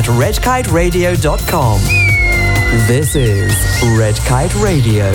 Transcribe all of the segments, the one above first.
redkiteradio.com. This is Red Kite Radio.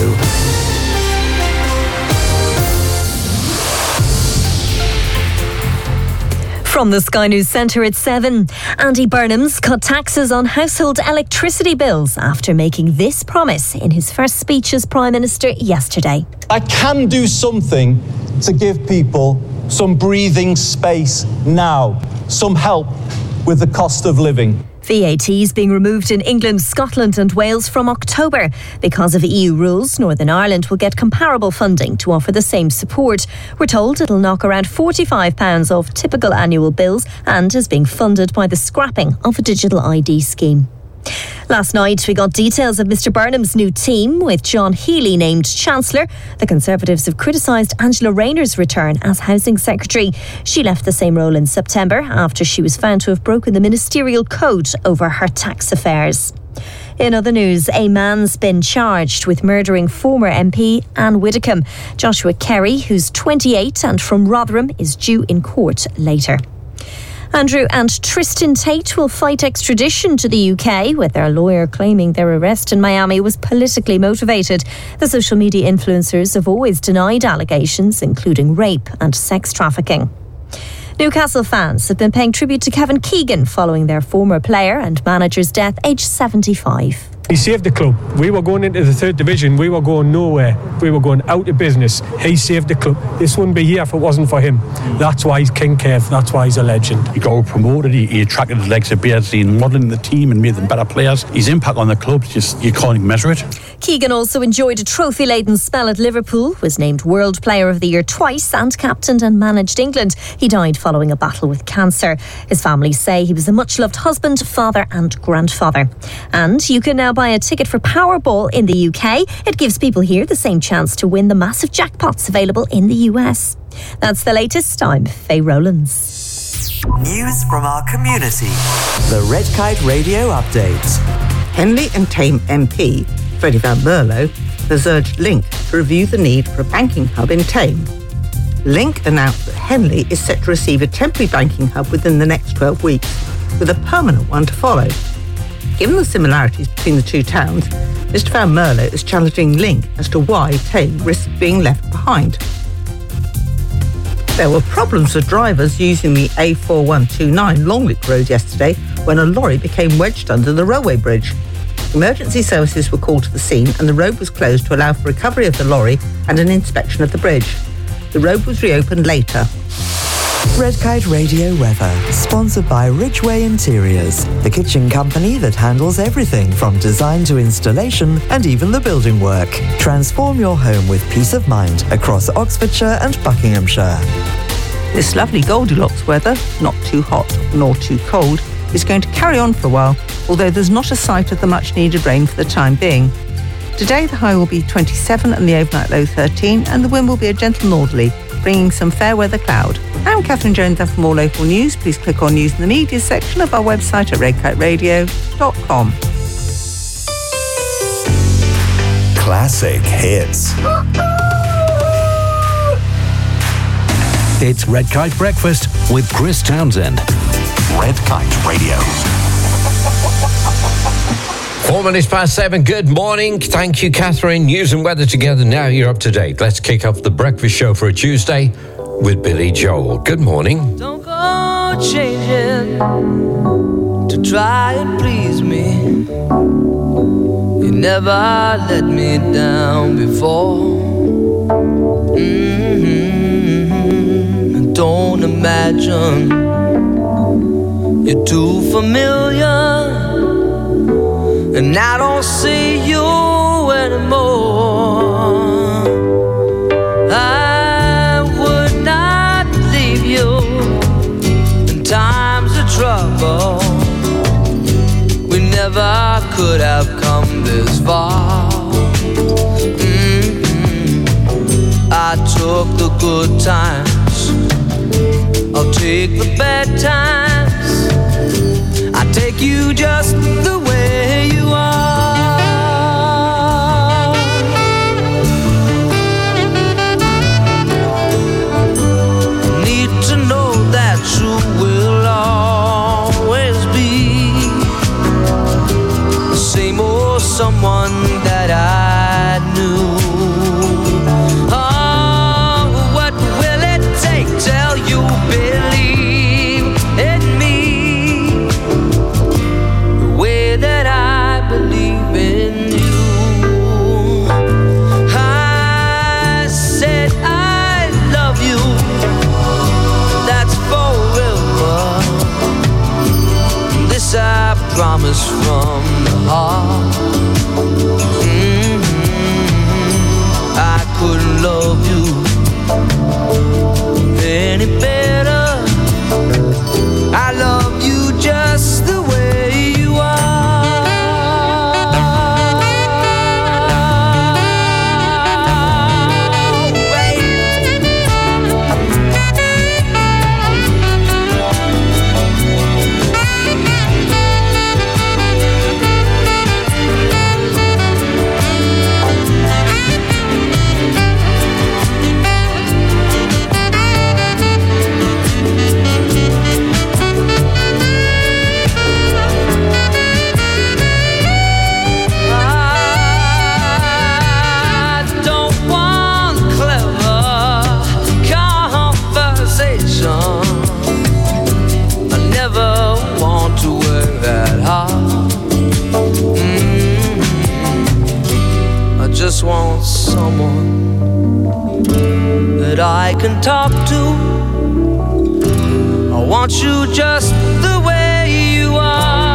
From the Sky News Centre at 7, Andy Burnham's cut taxes on household electricity bills after making this promise in his first speech as Prime Minister yesterday. I can do something to give people some breathing space now, some help with the cost of living. VAT is being removed in England, Scotland and Wales from October. Because of EU rules, Northern Ireland will get comparable funding to offer the same support. We're told it'll knock around £45 off typical annual bills and is being funded by the scrapping of a digital ID scheme. Last night, we got details of Mr Burnham's new team, with John Healey named Chancellor. The Conservatives have criticised Angela Rayner's return as Housing Secretary. She left the same role in September after she was found to have broken the ministerial code over her tax affairs. In other news, a man's been charged with murdering former MP Anne Widdecombe. Joshua Kerry, who's 28 and from Rotherham, is due in court later. Andrew and Tristan Tate will fight extradition to the UK, with their lawyer claiming their arrest in Miami was politically motivated. The social media influencers have always denied allegations, including rape and sex trafficking. Newcastle fans have been paying tribute to Kevin Keegan following their former player and manager's death, aged 75. He saved the club. We were going into the third division. We were going nowhere. We were going out of business. He saved the club. This wouldn't be here if it wasn't for him. That's why he's King Kev. That's why he's a legend. He got promoted. He attracted the likes of Beardsley and modelling the team and made them better players. His impact on the club, just you can't even measure it. Keegan also enjoyed a trophy-laden spell at Liverpool, was named World Player of the Year twice and captained and managed England. He died following a battle with cancer. His family say he was a much-loved husband, father and grandfather. And you can now buy a ticket for Powerball in the UK. It gives people here the same chance to win the massive jackpots available in the US. That's the latest. I'm Faye Rowlands. News from our community. The Red Kite Radio Update. Henley and Tame MP Freddie Van Mierlo has urged Link to review the need for a banking hub in Tame. Link announced that Henley is set to receive a temporary banking hub within the next 12 weeks, with a permanent one to follow. Given the similarities between the two towns, Mr Van Mierlo is challenging Link as to why Tame risks being left behind. There were problems with drivers using the A4129 Longwick Road yesterday when a lorry became wedged under the railway bridge. Emergency services were called to the scene and the road was closed to allow for recovery of the lorry and an inspection of the bridge. The road was reopened later. Red Kite Radio weather, sponsored by Ridgeway Interiors, the kitchen company that handles everything from design to installation and even the building work. Transform your home with peace of mind across Oxfordshire and Buckinghamshire. This lovely Goldilocks weather, not too hot nor too cold, is going to carry on for a while, although there's not a sight of the much needed rain for the time being. Today the high will be 27 and the overnight low 13, and the wind will be a gentle northerly, bringing some fair weather cloud. I'm Catherine Jones, and for more local news, please click on News in the Media section of our website at redkiteradio.com. Classic hits. It's Red Kite Breakfast with Chris Townsend. Red Kite Radio. 4 minutes past 7. Good morning. Thank you, Catherine. News and weather together. Now you're up to date. Let's kick off the breakfast show for a Tuesday with Billy Joel. Good morning. Don't go changing to try and please me. You never let me down before. Don't imagine you're too familiar, and I don't see you anymore. I would not leave you in times of trouble. We never could have come this far. I took the good times, I'll take the bad times. I take you just the way you are. Need to know that you will always be promise from the heart. I couldn't love you any better. I love you just the way you are. Just want someone that I can talk to. I want you just the way you are.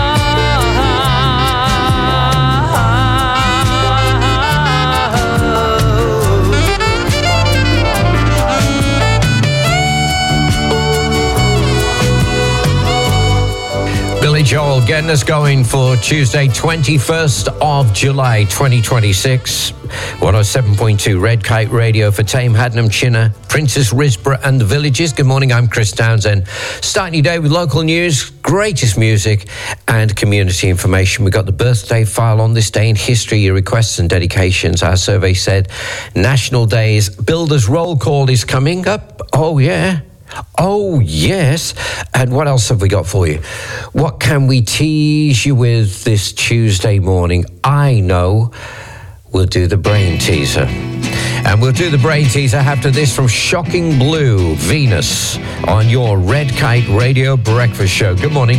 Billy Joel getting us going for Tuesday, 21st of July, 2026. 107.2 Red Kite Radio for Tame, Haddenham, Chinner, Princess Risborough and the Villages. Good morning, I'm Chris Townsend. Starting your day with local news, greatest music and community information. We've got the birthday file on this day in history, your requests and dedications. Our survey said National Days Builders Roll Call is coming up. Oh, yeah. Oh, yes. And what else have we got for you? What can we tease you with this Tuesday morning? I know we'll do the brain teaser. And we'll do the brain teaser after this from Shocking Blue, Venus, on your Red Kite Radio Breakfast Show. Good morning.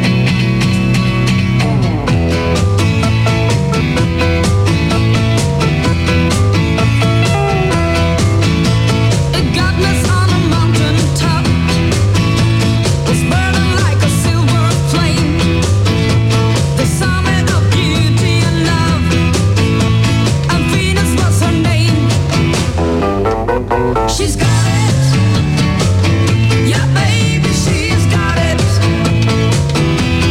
She's got it. Yeah, baby, she's got it.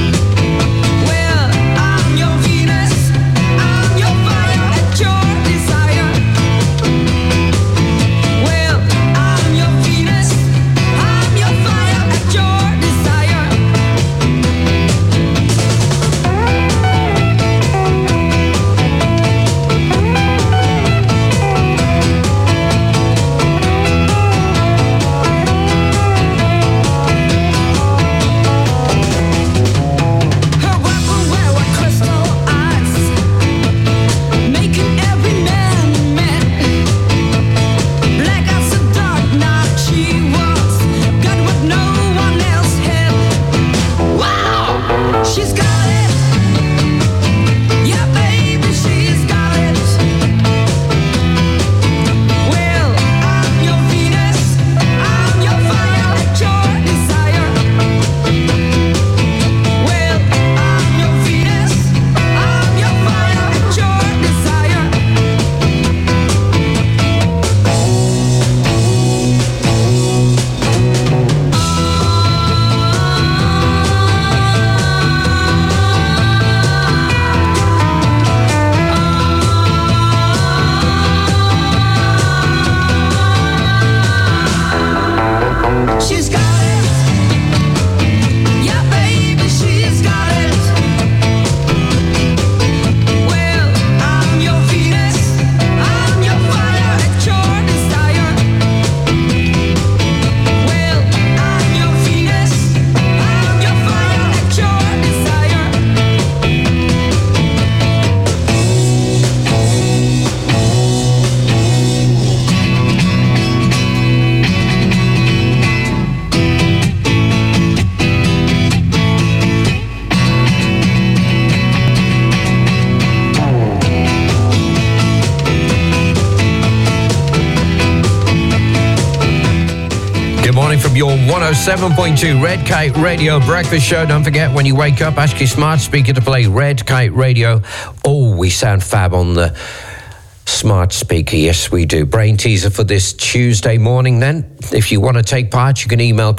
your 107.2 Red Kite Radio Breakfast Show. Don't forget, when you wake up, ask your smart speaker to play Red Kite Radio. Oh, we sound fab on the smart speaker. Yes, we do. Brain teaser for this Tuesday morning then. If you want to take part, you can email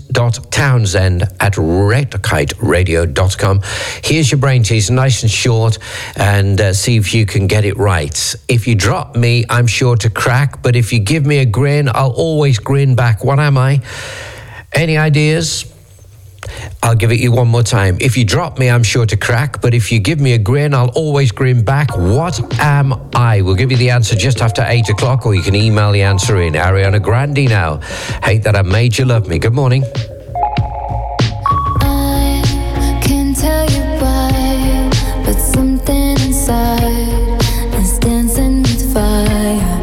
chris.townsend@redkiteradio.com. Here's your brain teaser, nice and short, and see if you can get it right. If you drop me, I'm sure to crack, but if you give me a grin, I'll always grin back. What am I? Any ideas? I'll give it you one more time. If you drop me, I'm sure to crack, but if you give me a grin, I'll always grin back. What am I? We'll give you the answer just after 8 o'clock, or you can email the answer in. Ariana Grande now. Hate That I Made You Love Me. Good morning. I can't tell you why, but something inside is dancing with fire.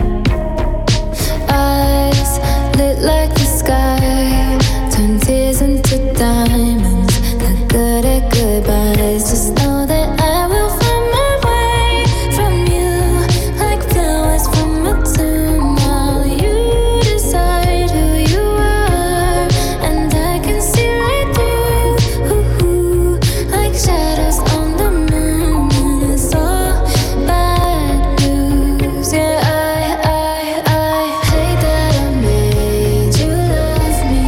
Eyes lit like the sky, turn tears into diamonds, not good at goodbyes. Just know that I will find my way from you, like flowers from a tomb. While you decide who you are, and I can see right through, like shadows on the moon. And it's all bad news. Yeah, I hate that I made you love me.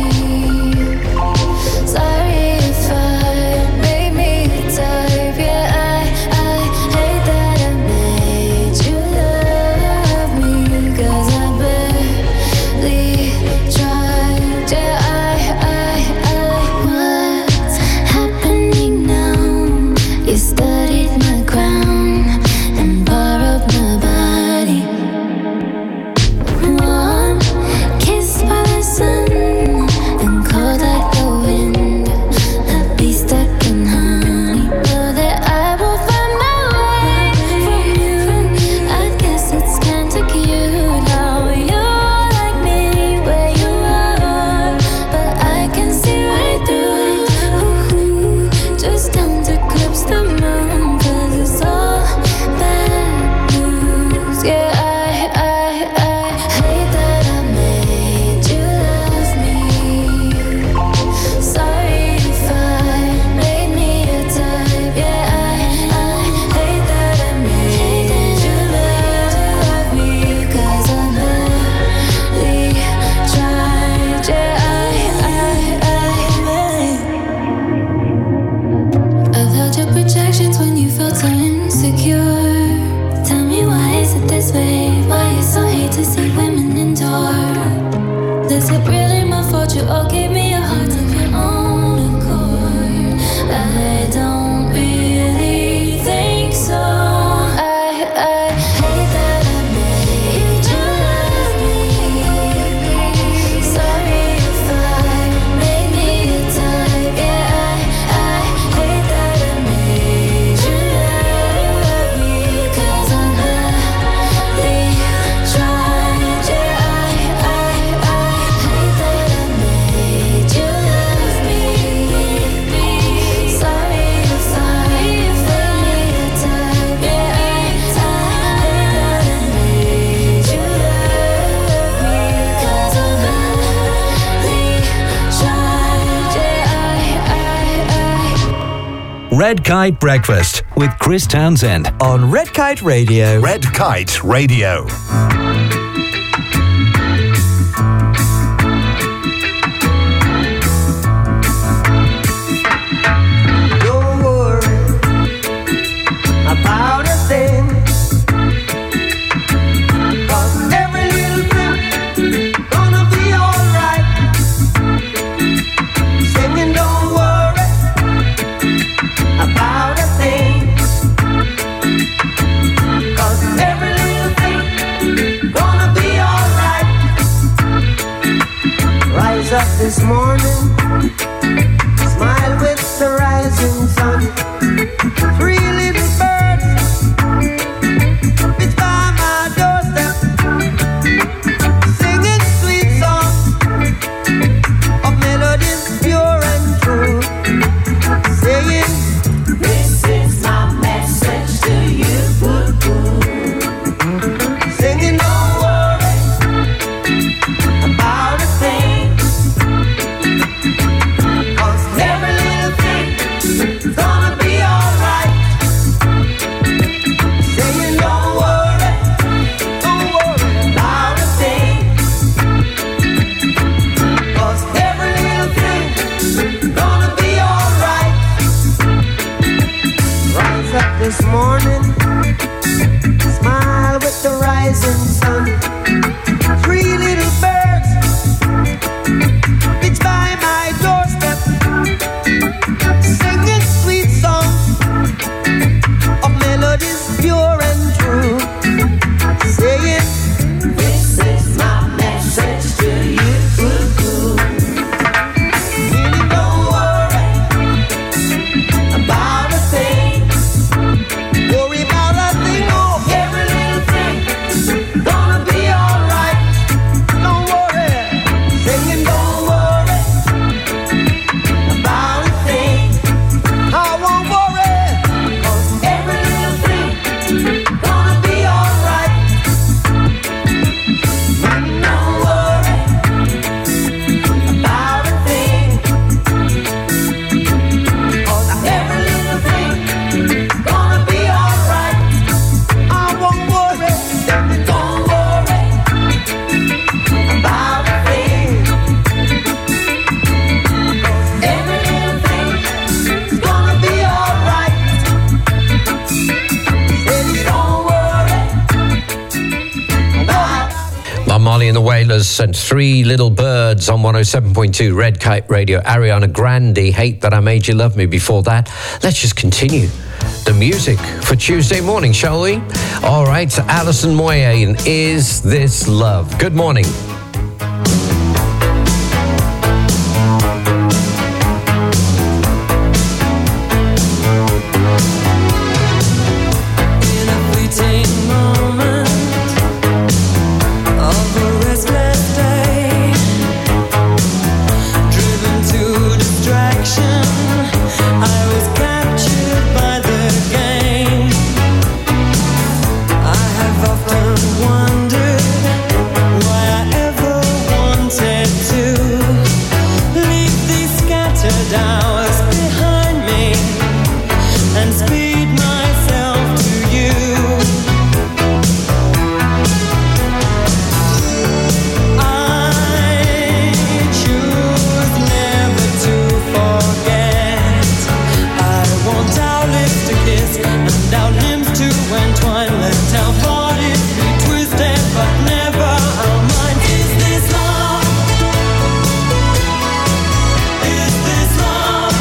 Sorry if I made me type. Yeah, I hate that I made you love me, 'cause I barely tried. Yeah, what's happening now? You studied my crown and borrowed my body. One kiss by the sun and cold like the wind. I'd be stuck in honey. Know that I will find my way from you. I guess it's kinda cute how you're like me where you are, but I can see right through. Just don't eclipse the moon, 'cause it's all bad news. Yeah, I hate that I made you love me. Sorry if I made me a type. Yeah, I hate that I made you love me, 'cause I barely tried. Yeah, I've held your projections when you felt so insecure. Tell me, why is it this way? Why you so hate to see women endure? Is it really my fault you all gave me a heart of your own accord? I don't really think so. I hate that I made you love me. Sorry if I made me a type. Yeah, I hate that I made you love me, 'cause I barely tried. Yeah, I hate that I made you love me. Sorry if I made me a type. Yeah, I hate that I made you love me, 'cause I barely tried. Yeah, Red Kite Breakfast with Chris Townsend. On Red Kite Radio. Red Kite Radio. Don't worry about a thing, 'cause every little thing gonna be alright. Singing, don't worry about a thing, 'cause every little thing gonna be alright. Rise up this morning, smile with the rising sun. Three little birds pitch by my doorstep, singing sweet songs of melodies pure and true, saying, this is my message to you. Singing, don't worry about a thing, this morning. Smile with the rising sun. 3 little birds fits by my doorstep, singing sweet songs of melodies pure and true, saying, this is my message to you. Really don't worry about a thing. Worry about a thing, oh, every little thing gonna be alright. Don't worry, singing don't worry about a thing. I won't worry, 'cause every little thing gonna be alright. Don't worry about a thing, 'cause every little thing gonna be alright. I won't worry, don't worry about a thing, 'cause every little thing gonna be alright. Baby, don't worry about Bob Marley and the Wailers and 3 Little Birds on 107.2 Red Kite Radio. Ariana Grande, Hate That I Made You Love Me. Before that, let's just continue the music for Tuesday morning, shall we? All right, Alison Moyet and Is This Love? Good morning. In a fleeting moment of a restless day, driven to distraction, I was captured by the game. I have often wondered why I ever wanted to leave these scattered hours behind me and speed myself to you. I choose never to forget. I want our lips to kiss and our limbs to entwine. Let our bodies be twisted, but never our minds. Is this love? Is this love?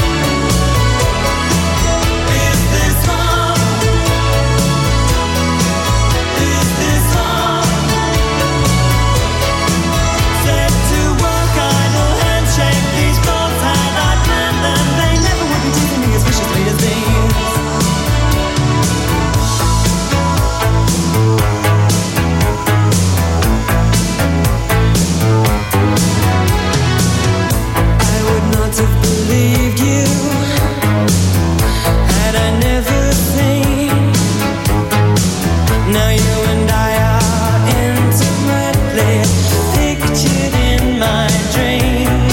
Is this love? Is this love? Set to work, idle handshake. These thoughts had I planned them, they never would be teasing me as viciously as these. I would not have believed you had I never seen. Now you and I are intimately pictured in my dreams.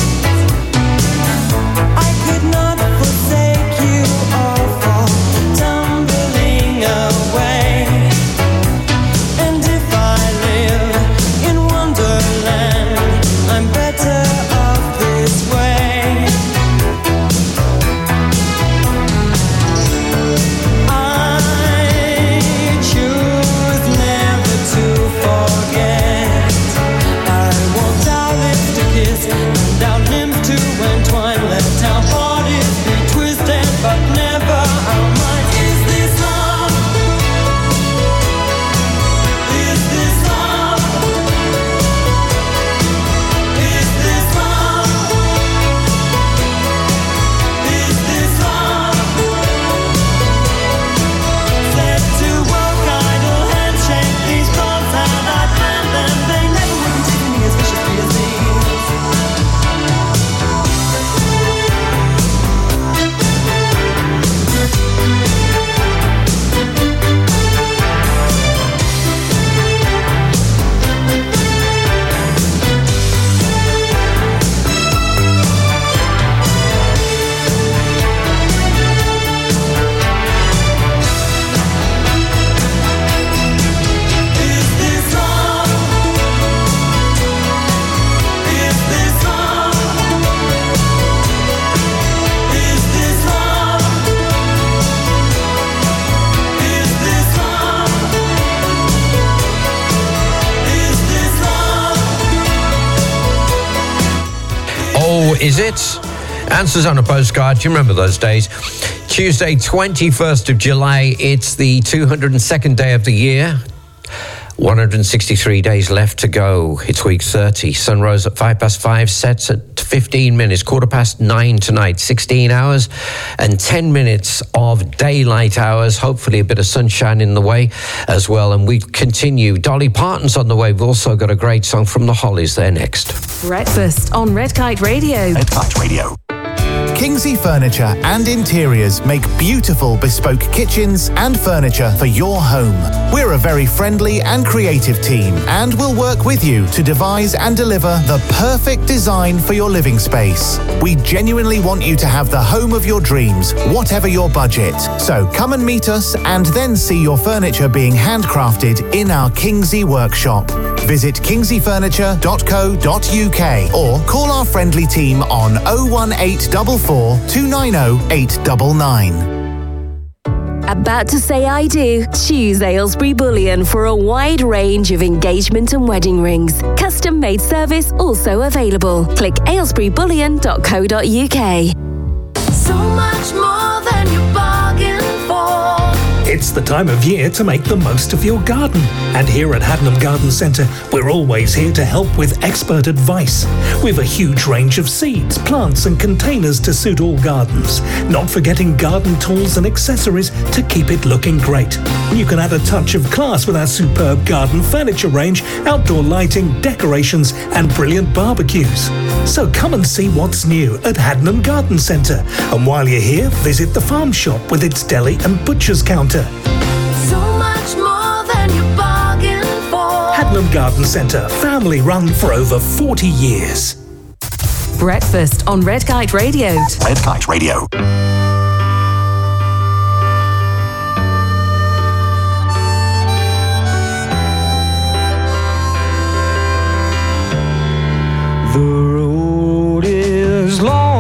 I could not forsake you or fall tumbling away. And if I live in Wonderland, I'm better off this way. I choose never to forget. I want our lips to kiss and our limbs to entwine. Let our bodies be twisted, but never is it? Answers on a postcard. Do you remember those days? Tuesday, 21st of July. It's the 202nd day of the year. 163 days left to go. It's week 30. Sun rose at 5:05, sets at 15 minutes, 9:15 tonight. 16 hours and 10 minutes of daylight hours. Hopefully a bit of sunshine in the way as well. And we continue. Dolly Parton's on the way. We've also got a great song from the Hollies there next. Breakfast on Red Kite Radio. Red Kite Radio. Kingsley Furniture and Interiors make beautiful bespoke kitchens and furniture for your home. We're a very friendly and creative team and will work with you to devise and deliver the perfect design for your living space. We genuinely want you to have the home of your dreams, whatever your budget. So come and meet us and then see your furniture being handcrafted in our Kingsley workshop. Visit kingsleyfurniture.co.uk or call our friendly team on 01844 290 899. About to say I do? Choose Aylesbury Bullion for a wide range of engagement and wedding rings. Custom made service also available. Click aylesburybullion.co.uk. So much more than you bargained for. It's the time of year to make the most of your garden. And here at Haddenham Garden Centre, we're always here to help with expert advice. We've a huge range of seeds, plants and containers to suit all gardens. Not forgetting garden tools and accessories to keep it looking great. You can add a touch of class with our superb garden furniture range, outdoor lighting, decorations and brilliant barbecues. So come and see what's new at Haddenham Garden Centre. And while you're here, visit the farm shop with its deli and butcher's counter. So much more than you bargained for. Haddenham Garden Centre, family run for over 40 years. Breakfast on Red Kite Radio. Red Kite Radio. The road is long.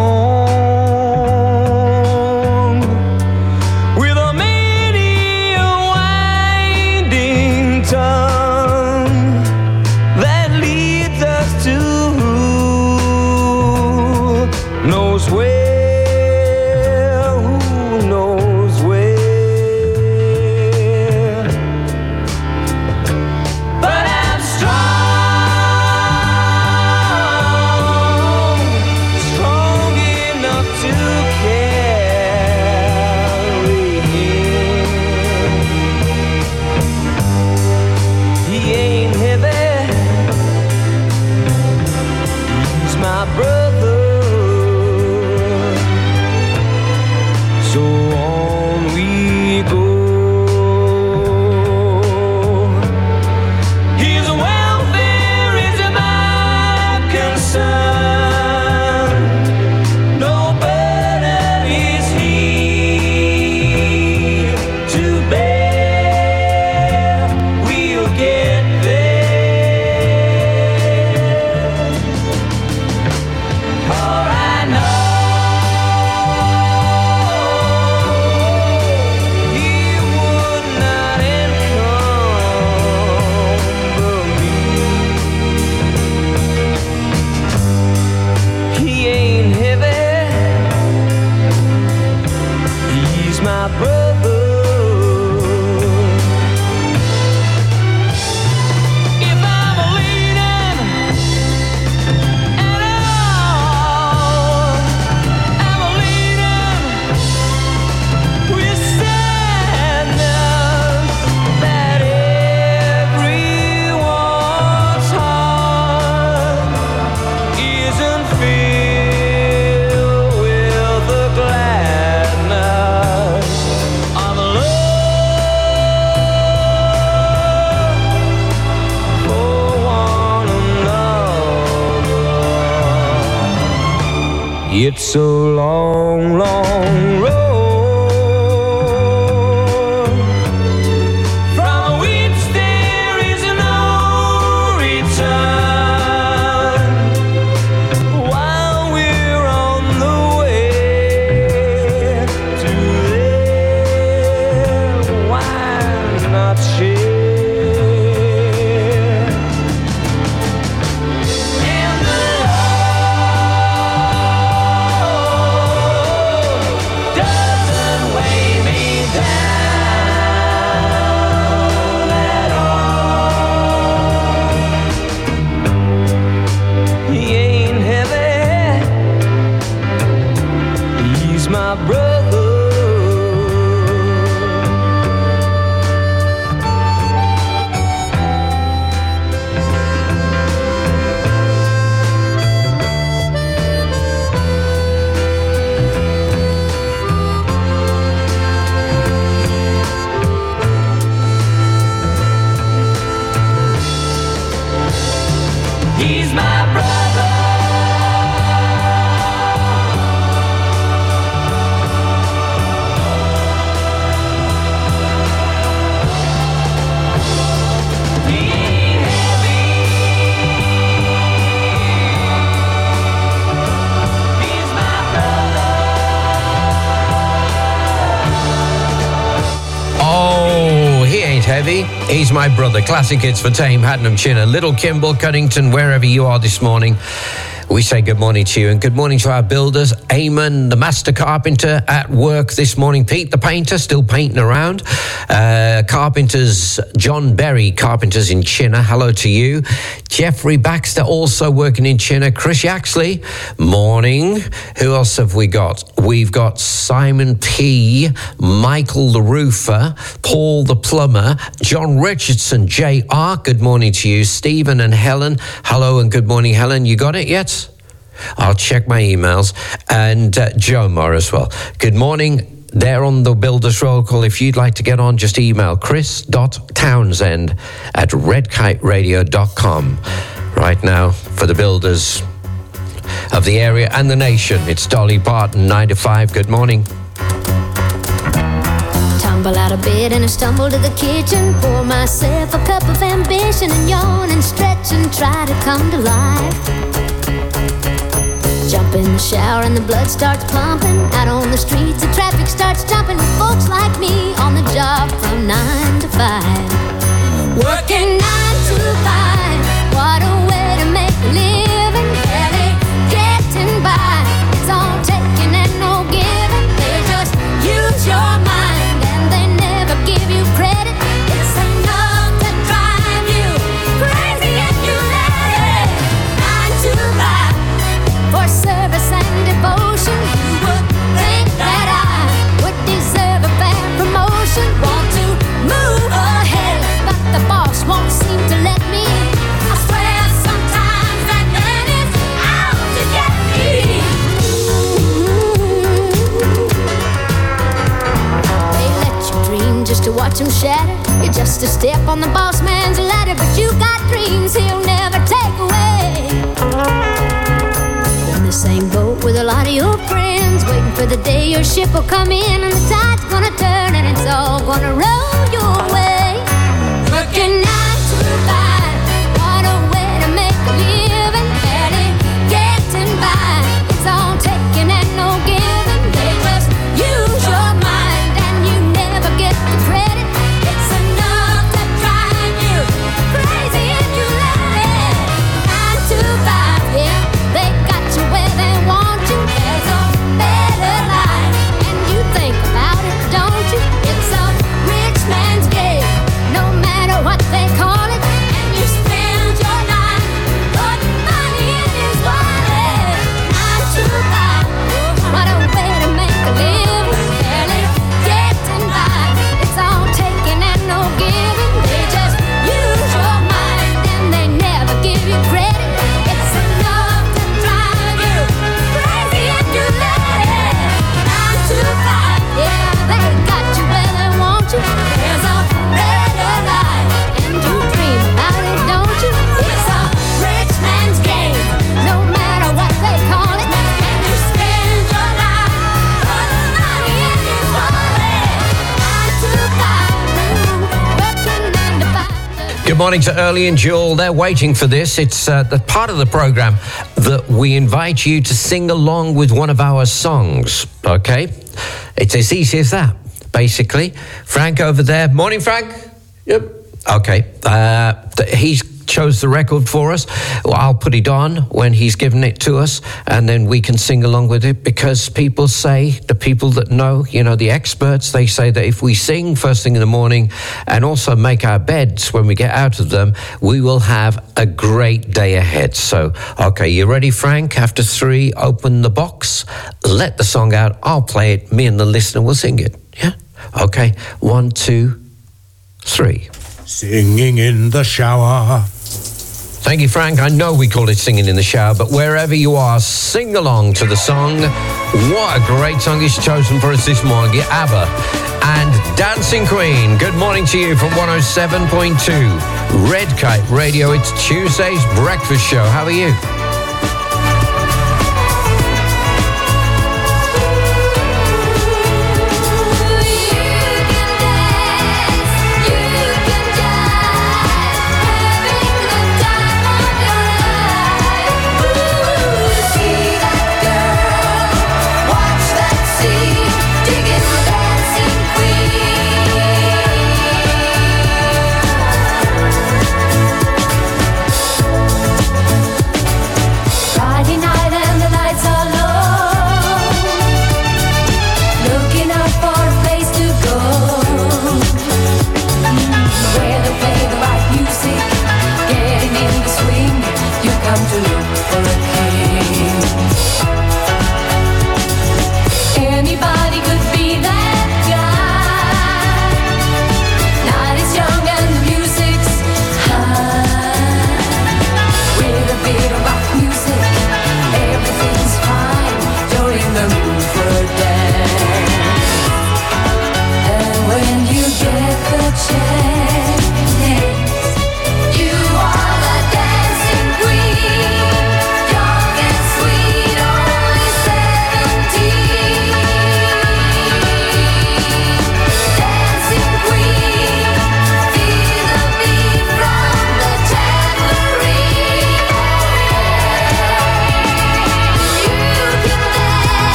It's a long, long road from which there is no return. While we're on the way to there, why not share? And the heavy. He's my brother. Classic hits for Tame, Hadnam, Chinner, Little Kimball, Cunnington, wherever you are this morning. We say good morning to you and good morning to our builders. Eamon, the master carpenter, at work this morning. Pete, the painter, still painting around. Carpenters, John Berry, carpenters in Chinner. Hello to you. Jeffrey Baxter, also working in Chinner. Chris Yaxley, morning. Who else have we got? We've got Simon P., Michael the roofer, Paul the plumber, John Richardson, JR, good morning to you. Stephen and Helen, hello and good morning, Helen. You got it yet? I'll check my emails. And Joe Moore as well. Good morning. There on the Builders Roll Call. If you'd like to get on, just email chris.townsend@redkiteradio.com. Right now, for the builders of the area and the nation, it's Dolly Parton, 9 to 5. Good morning. Tumble out of bed and I stumble to the kitchen. Pour myself a cup of ambition and yawn and stretch and try to come to life. Jump in the shower and the blood starts pumping. Out on the streets the traffic starts jumping with folks like me on the job from 9 to 5. Working 9 to 5. What a way to make a living. Barely getting by. It's all taking and no giving. They just use your mind and they never give you credit. It's enough to drive you crazy if you let it. 9 to 5. For service and devotion, you would think that I would deserve a fair promotion. Want to move ahead, but the boss won't seem to let me. I swear sometimes that man is out to get me. They let you dream just to watch him shatter. You're just a step on the boss man's ladder, but you got dreams he'll never take away. In the same boat with a lot of your friends, waiting for the day your ship will come in and the tide's gonna turn and it's all gonna roll your way. Working 9 to 5, what a way to make a living. Barely getting by, it's all taking and no giving. They just use your mind and you never get the credit. It's enough to drive you crazy if you let it. 9 to 5, yeah, they got you where they want you. There's a better life, and you think about it, don't you? It's a rich man's game, no matter what they call it. And you spend your life putting money in his wallet. 9 to 5, what a way to make a living. Barely getting by, it's all taking and no giving. They just use your mind and they never give you credit. It's enough to drive you crazy if you let it. 9 to 5, yeah, they got you where they want you. There's a better life, and you dream about it, don't you? It's a rich man's game, no matter what they call it. And you spend your life putting money in his wallet. 9 to 5, working 9 to 5. Good morning to Early and Jewel. They're waiting for this. It's the part of the program that we invite you to sing along with one of our songs, okay? It's as easy as that, basically. Frank over there. Morning, Frank. Yep. Okay. He's chose the record for us. Well, I'll put it on when he's given it to us, and then we can sing along with it, because people say, the people that know, you know, the experts, they say that if we sing first thing in the morning and also make our beds when we get out of them, we will have a great day ahead. So, okay, you ready, Frank? After 3, open the box, let the song out, I'll play it, me and the listener will sing it. Yeah? Okay, 1, 2, 3. Singing in the shower. Thank you, Frank. I know we call it singing in the shower, but wherever you are, sing along to the song. What a great song he's chosen for us this morning. ABBA and Dancing Queen. Good morning to you from 107.2 Red Kite Radio. It's Tuesday's breakfast show. How are you?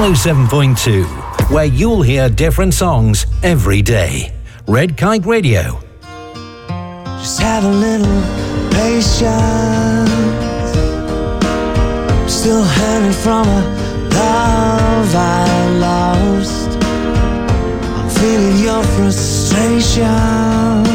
107.2, where you'll hear different songs every day. Red Kite Radio. Just have a little patience. I'm still hurting from a love I lost. I'm feeling your frustration,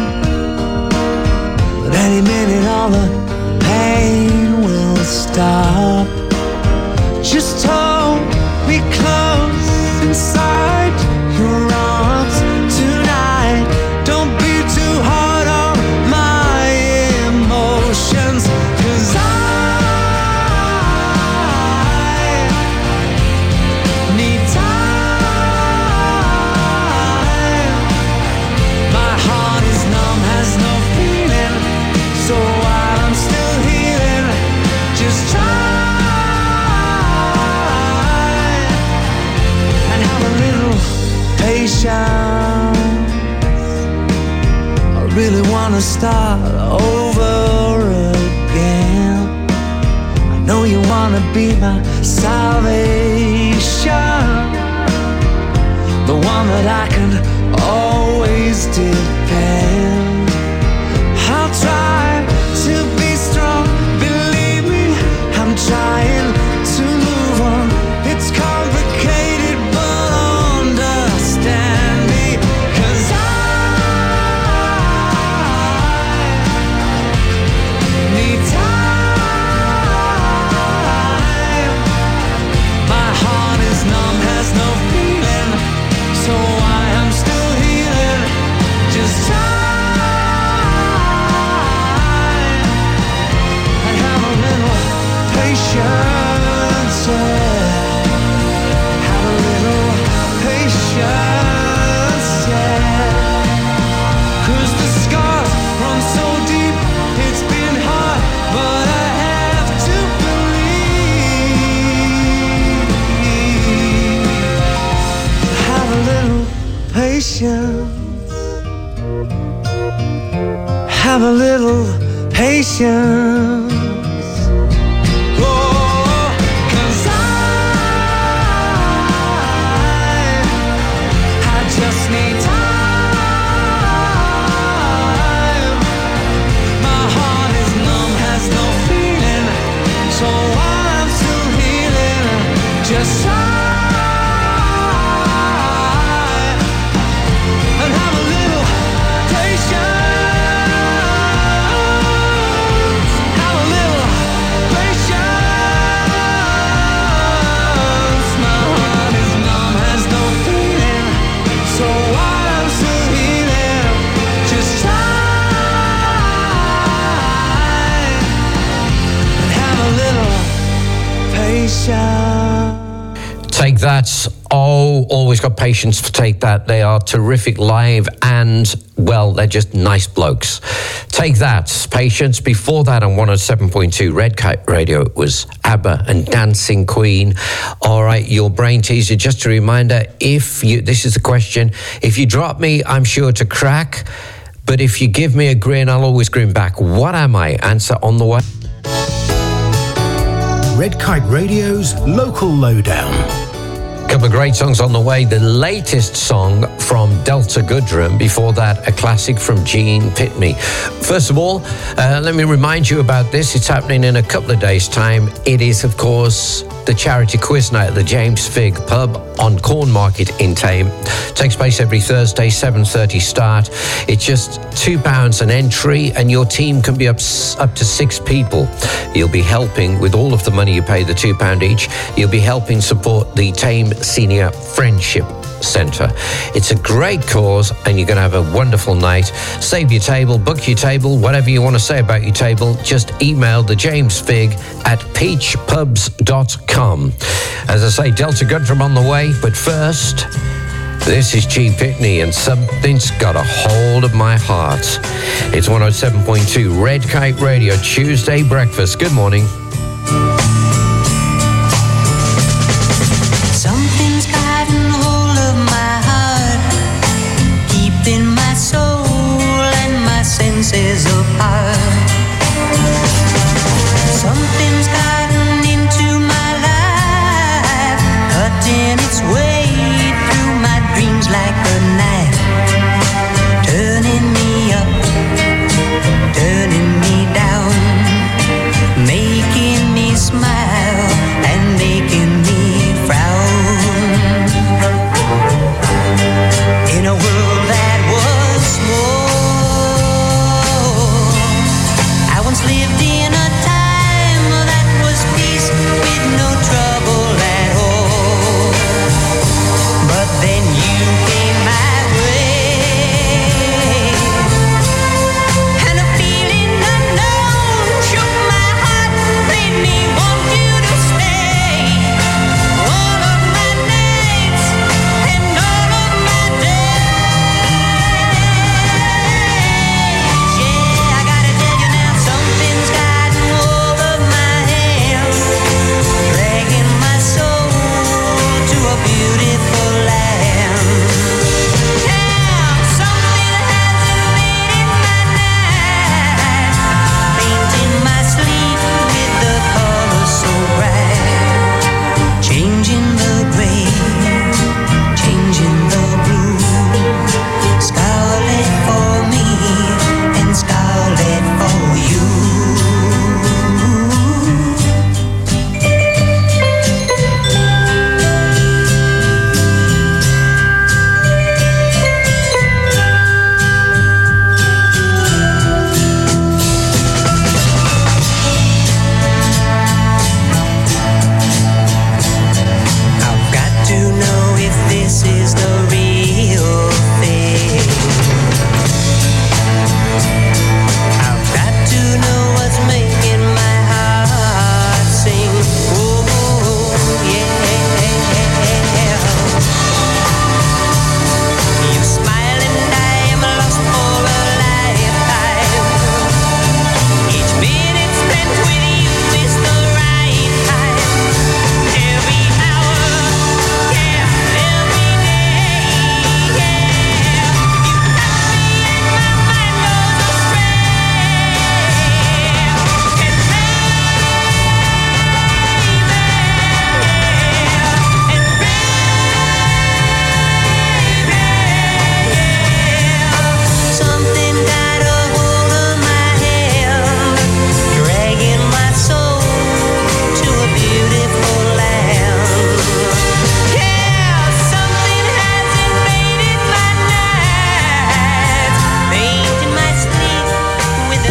but any minute all the pain will stop. Just hold me close inside your arms tonight. Don't be too hard on my emotions, 'cause I need time. My heart is numb, has no feeling, so while I'm still healing, just try and have a little patience. I really wanna start over again. I know you wanna be my salvation, the one that I can always depend. I'll try to be strong, believe me, I'm trying to move on. It's complicated, but understand me, 'cause I need time. My heart is numb, has no feeling, so I am still healing. Just try and have a little patience, yeah. Have a little patience, yeah. 'Cause the scars run so deep, it's been hard, but I have to believe. Have a little patience. Have a little patience. Oh, 'cause I just need time. My heart is numb, has no feeling, so I'm still healing. Just try and have a little patience. Have a little patience. My heart is numb, has no feeling, so I'm still healing. Just try and have a little patience. Take That. Oh, always got patience for Take That. They are terrific live and, well, they're just nice blokes. Take That, Patience. Before that on 107.2 Red Kite Radio, it was ABBA and Dancing Queen. All right, your brain teaser. Just a reminder, this is the question, if you drop me, I'm sure to crack, but if you give me a grin, I'll always grin back. What am I? Answer on the way. Red Kite Radio's Local Lowdown. Couple of great songs on the way. The latest song from Delta Goodrem. Before that, a classic from Gene Pitney. First of all, let me remind you about this. It's happening in a couple of days' time. It is, of course, the charity quiz night at the James Figg pub on Cornmarket in Tame. Takes place every Thursday, 7:30 start. It's just £2 an entry, and your team can be up to 6 people. You'll be helping with all of the money you pay, the £2 each. You'll be helping support the Tame Senior Friendship Centre. It's a great cause, and you're going to have a wonderful night. Save your table, book your table, whatever you want to say about your table, just email the James Figg at peachpubs.com. As I say, Delta Goodrem on the way, but first, this is Gene Pitney and Something's Got a Hold of My Heart. It's 107.2 Red Kite Radio, Tuesday breakfast. Good morning. Something's gotten hold of my heart, keeping my soul and my senses apart. Something's gotten into my life, cutting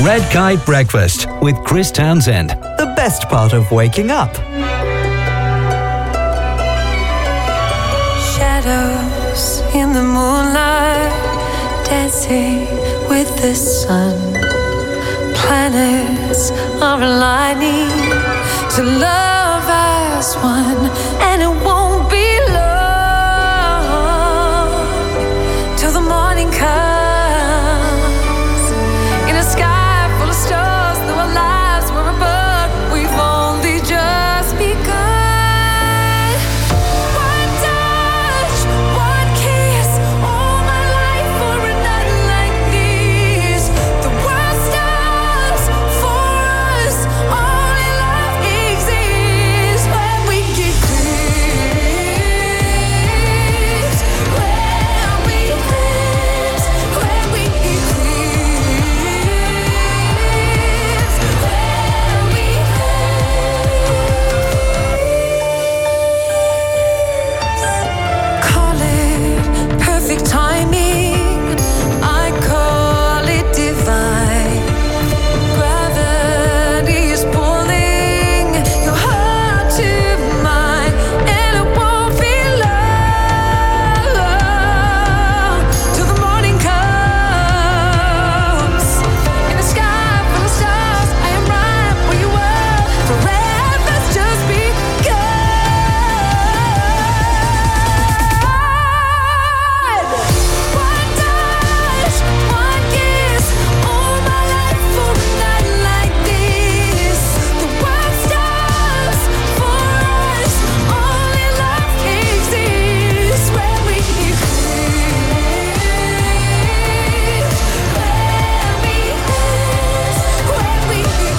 Red Kite Breakfast with Chris Townsend. The best part of waking up. Shadows in the moonlight, dancing with the sun. Planets are aligning to love as one, and it won't be long till the morning comes. In a sky full of stars, though our lives were above, we've only just begun. One touch, one kiss, all my life for a night like this. The world stops for us, only love exists when we get close. When we close, when we get call it perfect timing, I call it divine. Gravity is pulling your heart to mine, and it won't be long till the morning comes. In the sky full of stars, I am right where you were. Forever's just begun. One touch, one kiss, all my life for a night like this. The world stops for us, only love exists when we kiss. When we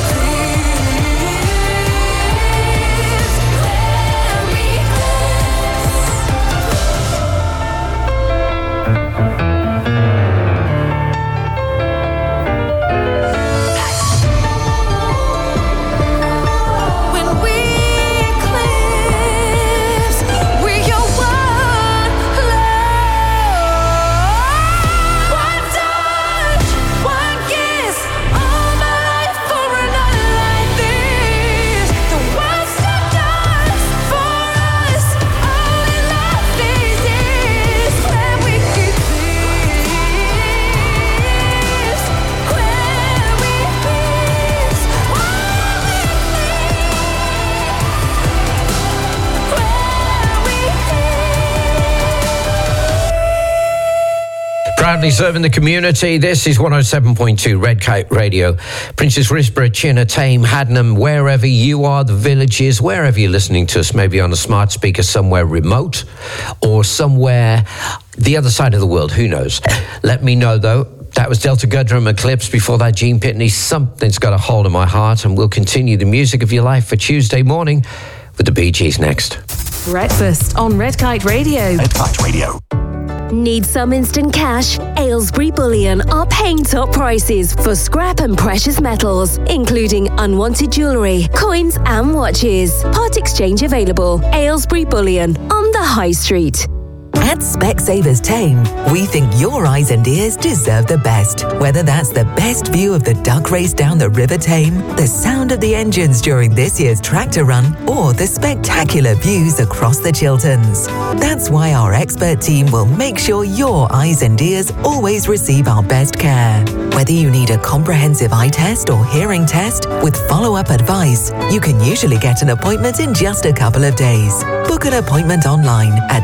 Proudly serving the community, this is 107.2 Red Kite Radio. Princess Risborough, Chinna, Tame, Haddenham, wherever you are, the villages, wherever you're listening to us, maybe on a smart speaker somewhere remote or somewhere the other side of the world, who knows. Let me know, though. That was Delta Goodrum Eclipse. Before that, Gene Pitney. Something's got a hold of my heart, and we'll continue the music of your life for Tuesday morning with the Bee Gees next. Breakfast on Red Kite Radio. Red Kite Radio. Need some instant cash? Aylesbury Bullion are paying top prices for scrap and precious metals, including unwanted jewellery, coins and watches. Part exchange available. Aylesbury Bullion on the High Street. At Specsavers Tame, we think your eyes and ears deserve the best. Whether that's the best view of the duck race down the River Tame, the sound of the engines during this year's tractor run, or the spectacular views across the Chilterns. That's why our expert team will make sure your eyes and ears always receive our best care. Whether you need a comprehensive eye test or hearing test with follow-up advice, you can usually get an appointment in just a couple of days. Book an appointment online at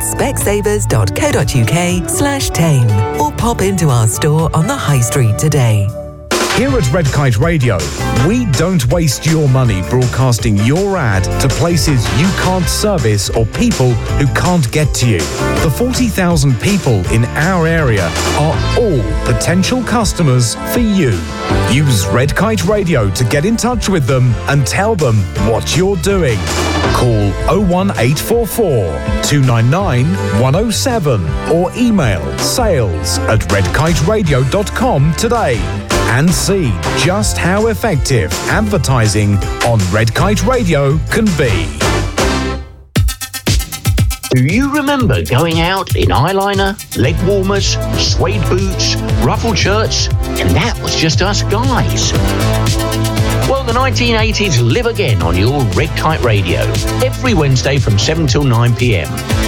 specsavers.co.uk/tame or pop into our store on the High Street today. Here at Red Kite Radio, we don't waste your money broadcasting your ad to places you can't service or people who can't get to you. The 40,000 people in our area are all potential customers for you. Use Red Kite Radio to get in touch with them and tell them what you're doing. Call 01844 299 107 or email sales@redkiteradio.com today and see just how effective advertising on Red Kite Radio can be. Do you remember going out in eyeliner, leg warmers, suede boots, ruffled shirts, and that was just us guys? Well, the 1980s live again on your Red Kite Radio, every Wednesday from 7 till 9 p.m.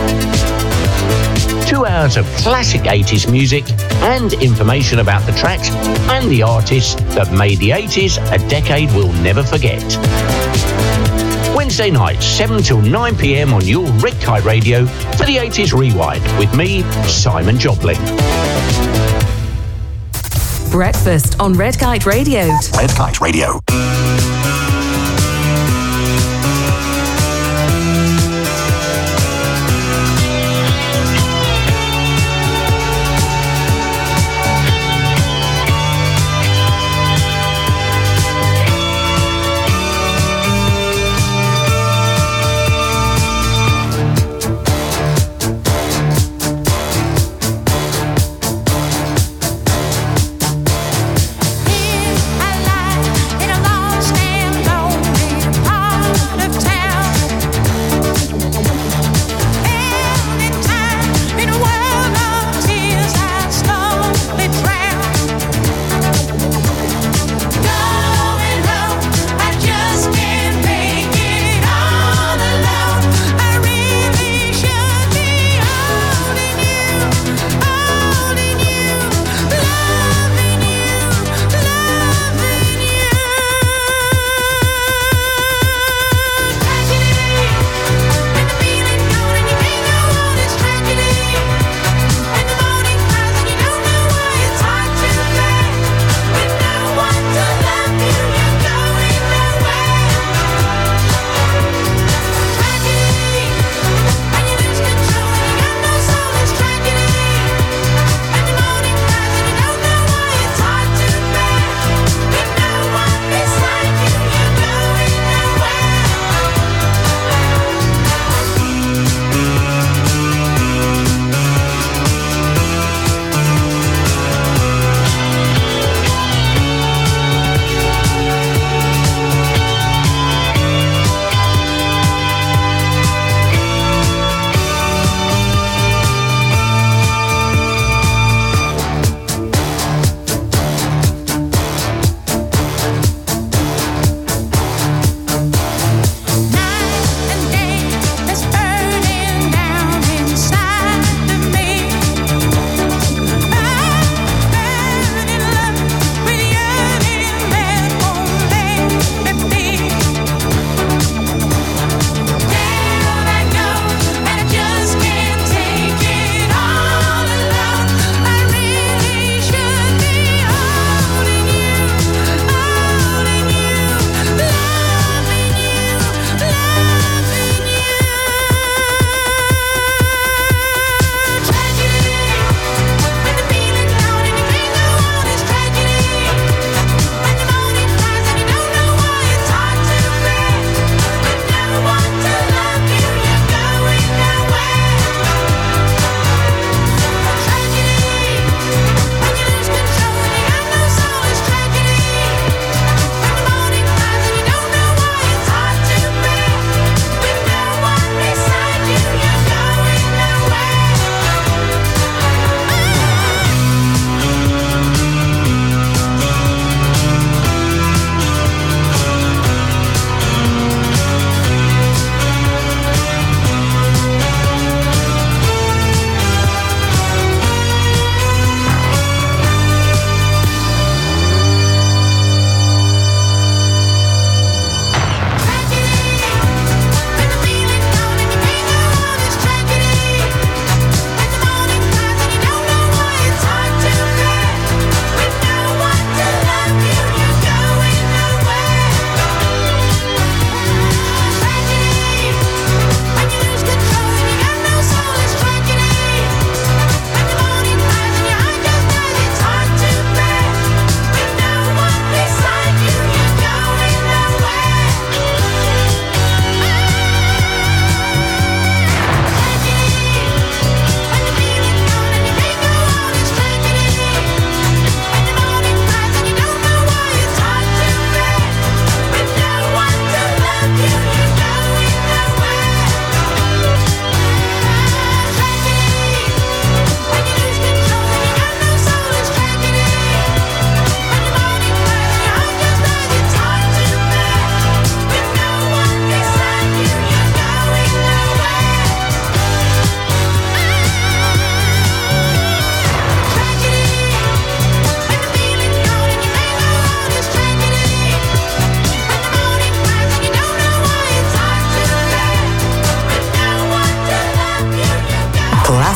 2 hours of classic 80s music and information about the tracks and the artists that made the 80s a decade we'll never forget. Wednesday nights, 7 till 9 p.m. on your Red Kite Radio for the 80s Rewind with me, Simon Joplin. Breakfast on Red Kite Radio. Red Kite Radio. In a long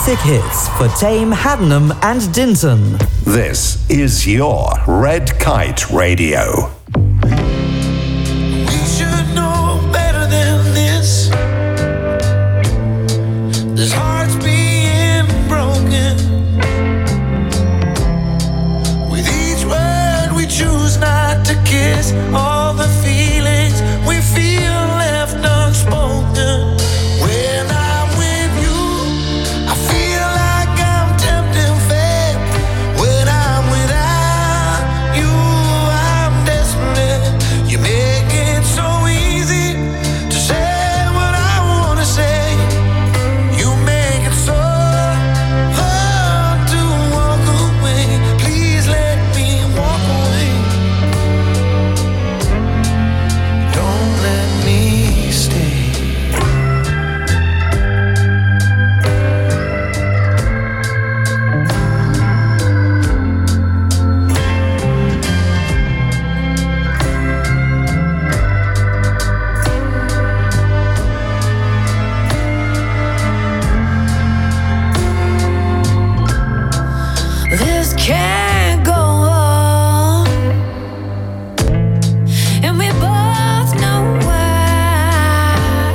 classic hits for Tame, Haddenham and Dinton. This is your Red Kite Radio. We should know better than this. There's hearts being broken. With each word we choose not to kiss, all the feelings we feel left unspoken. When I'm with you, I feel like I'm tempting fate. When I'm without you, I'm desperate. You make it so easy to say what I wanna say. You make it so hard to walk away. Please let me walk away. Don't let me stay. This can't go on, and we both know why.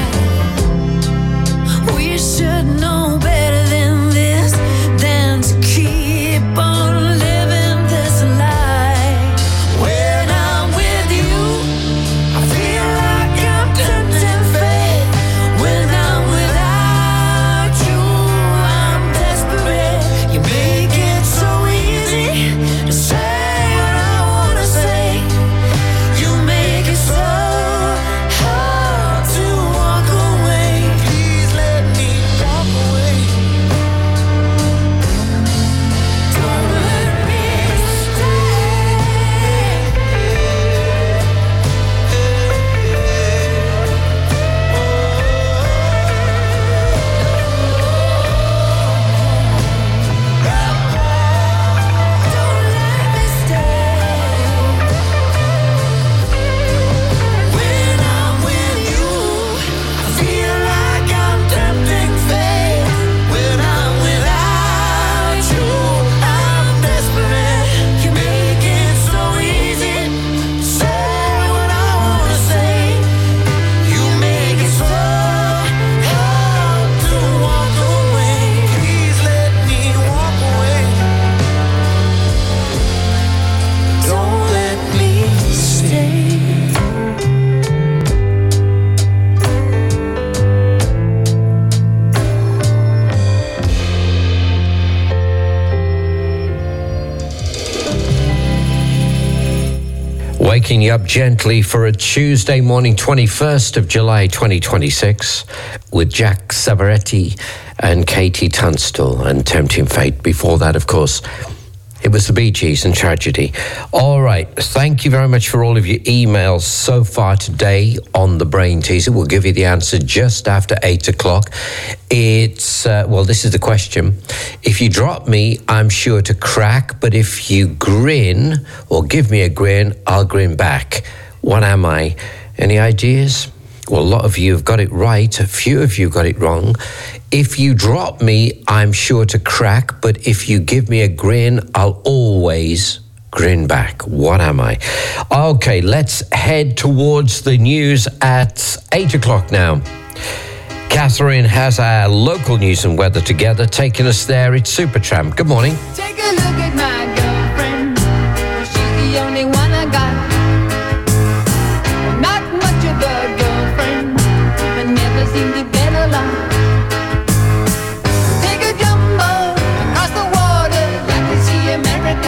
We should know better than this, than to keep on living this life. When I'm with you, I feel like I'm tempting fate. When I'm without you, I'm desperate. You make it so easy to say what I wanna say. You make it so hard to walk away. Please let me walk away. Don't let me When I'm with you, I feel like I'm tempting fate. When I'm without you, I'm desperate. You make it so easy to say what I wanna say. You make it so hard to walk away. Please let me walk away. Don't let me stay. Waking you up gently for a Tuesday morning, 21st of July 2026, with Jack Savaretti and Katie Tunstall and Tempting Fate. Before that, of course, it was the Bee Gees and Tragedy. All right, thank you very much for all of your emails so far today on the Brain Teaser. We'll give you the answer just after 8 o'clock. It's, well, this is the question. If you drop me, I'm sure to crack, but if you grin or give me a grin, I'll grin back. What am I? Any ideas? Well, a lot of you have got it right. A few of you got it wrong. If you drop me, I'm sure to crack, but if you give me a grin, I'll always grin back. What am I? Okay, let's head towards the news at 8 o'clock now. Catherine has our local news and weather together. Taking us there, it's Supertramp. Good morning. Take a look at my girlfriend. She's the only one I got. Not much of a girlfriend, but never seem to get along. Take a jumbo across the water, like to see America.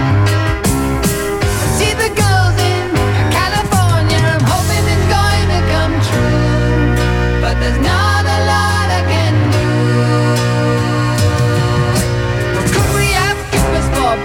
See the girls in California. I'm hoping it's going to come true, but there's not a lot I can do. Could we have Christmas for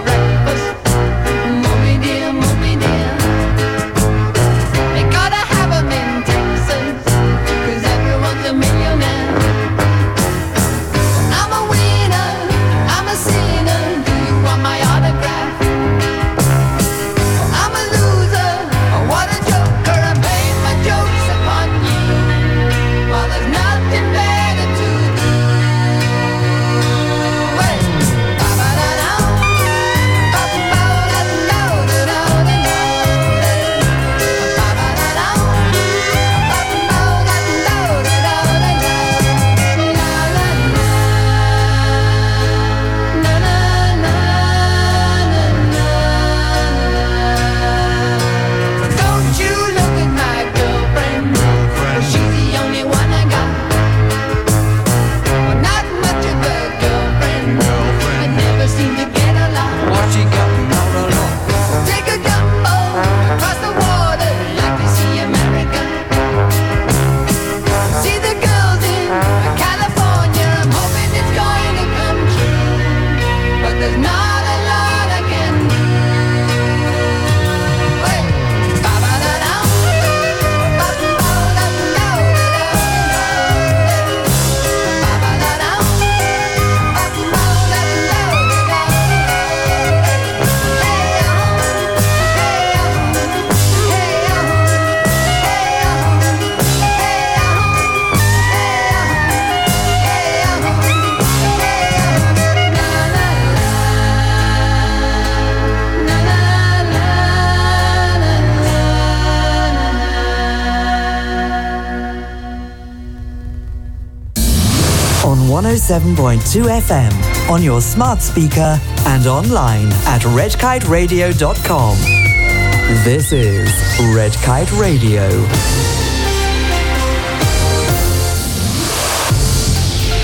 107.2 FM on your smart speaker and online at redkiteradio.com. This is Red Kite Radio.